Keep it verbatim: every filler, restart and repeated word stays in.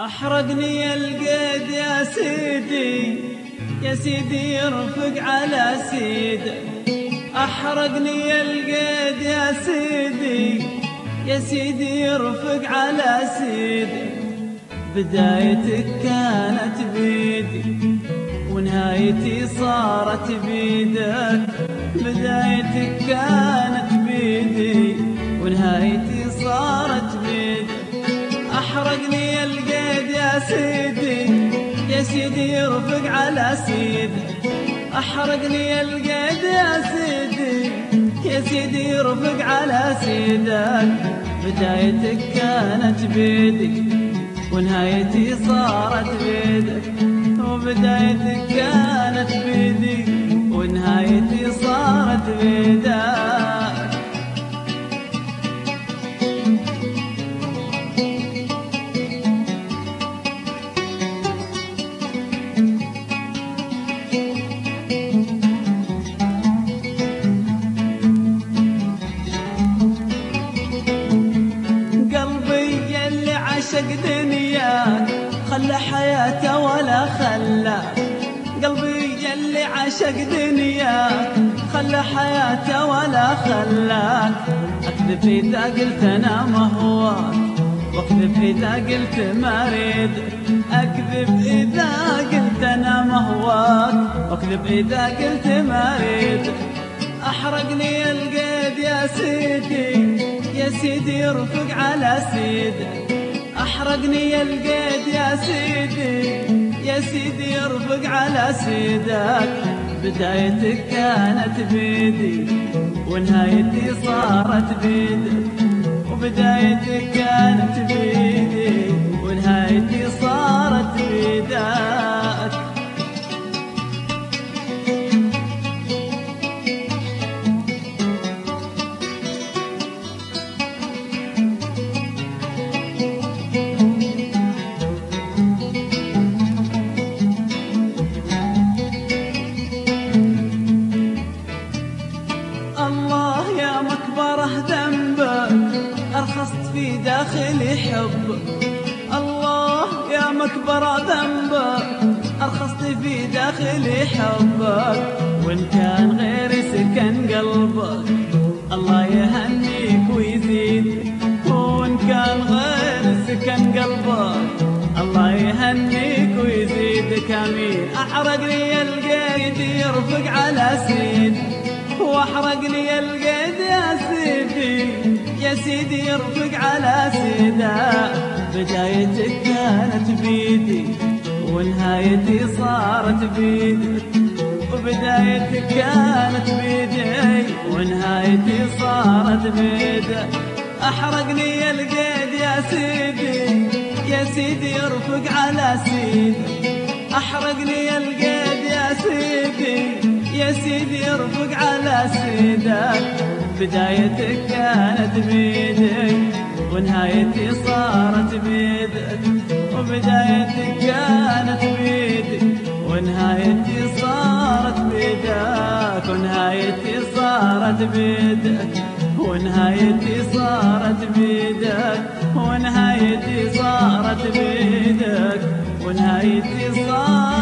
أحرقني القيد يا سيدي، يا سيدي يرفق على سيده. أحرقني القيد يا سيدي، يا سيدي يرفق على سيده. بدايتك كانت بيدي ونهايتي صارت بيدك. بدايتك كانت بيدي ونهايتي صارت بيدك. أحرقني القيد يا سيدي، يا سيدي يرفق على سيده. أحرقني القيد يا سيدي، يا سيدي يرفق على سيدك. بدايتك كانت بيدي ونهايتي صارت بيدك. وبدايتك كانت بيدي ونهايتي صارت بيدك. عشق دنياك خلى حياته ولا خلاك. قلبي يلي عشق دنياك خلى حياته ولا خلاك. أكذب إذا قلت أنا ما هواك، وأكذب إذا قلت ما أريدك. أكذب إذا قلت أنا ما هواك، وأكذب إذا قلت ما أريدك. أحرقني القيد يا سيدي، يا سيدي يرفق على سيدك. أحرقني القيد يا سيدي، يا سيدي يرفق على سيدك. بدايتك كانت بيدي ونهايتي صارت بيدك. وبدايتك كانت بيدي ونهايتي صارت بيدك. الله يا مكبره ذنبك أرخصت في داخلي حبك. الله يا مكبره ذنبك أرخصت في داخلي حبك. وإن كان غير سكن قلبك الله يهنيك ويزيدك. وإن كان غير سكن قلبك الله يهنيك ويزيدك. آمين. أحرقني القيد يرفق على سيدي، واحرقني القيد يا سيدي، يا سيدي يرفق على سيده. بدايتك كانت بيدي ونهايتي صارت بيدك. وبدايتك كانت بيدي ونهايتي صارت بيدك. أحرقني القيد يا سيدي، يا سيدي يرفق على سيده. أحرقني القيد يا سيدي، يا سيدي يرفق على سيدك. بدايتك كانت بيدي ونهايتي صارت بيدك. وبدايتك كانت بيدي ونهايتي صارت بيدك. ونهايتي صارت بيدك ونهايتي صارت بيدك. ونهايتي صارت بيدك ونهايتي صارت